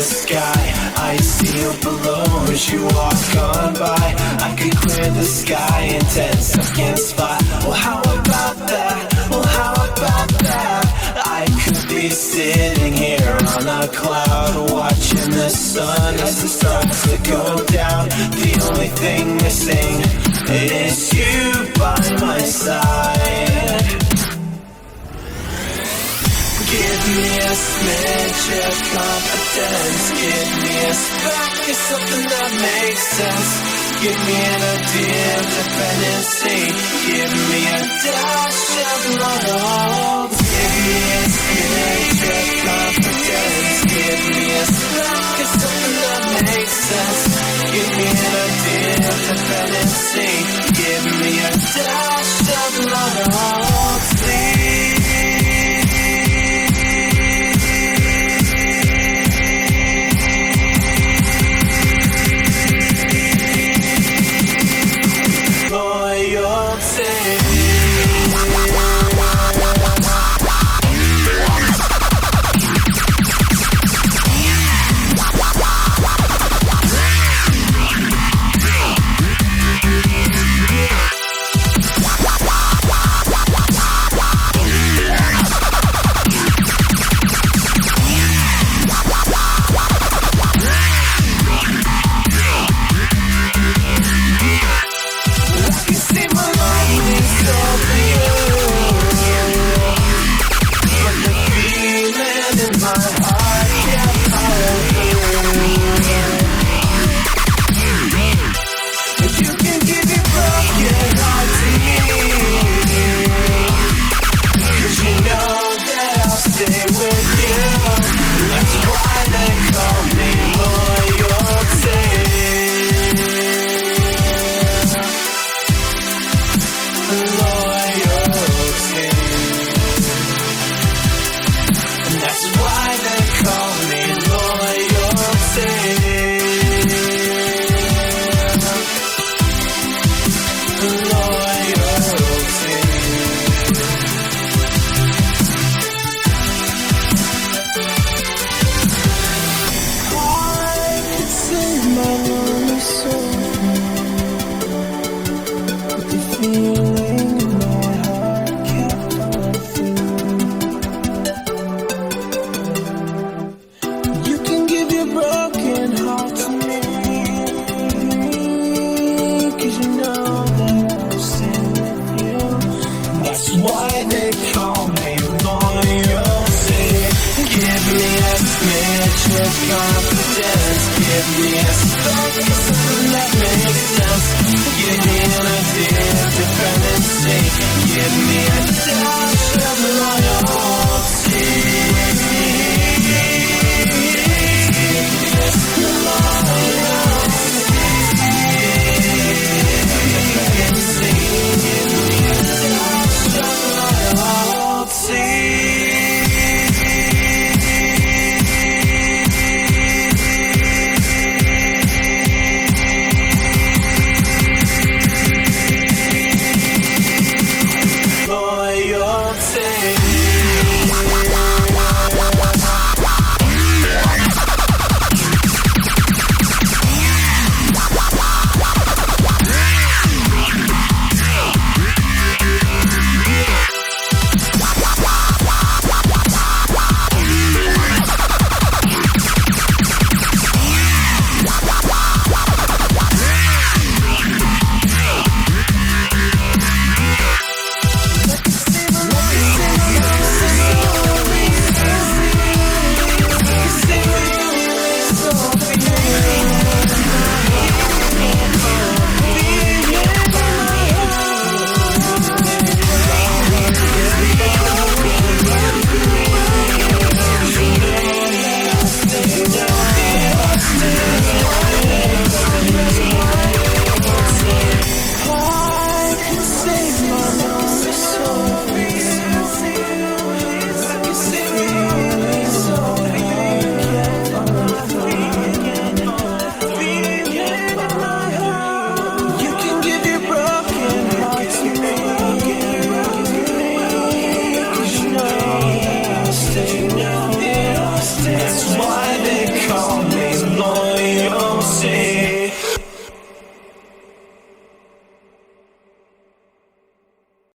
sky. I see you below as you walk on by. I could clear the sky in 10 seconds flat. Well, how about that? Well, how about that? I could be sitting here on a cloud, watching the sun as it starts to go down. The only thing missing is you by my side. Give me a smidge of confidence. Give me a spark of something that makes sense. Give me an idea of dependency. Give me a dash of love. Give me a smidge of confidence. Give me a spark of something that makes sense. Give me an idea of dependency. Give me a dash of love, please. Give me a dash of loyalty.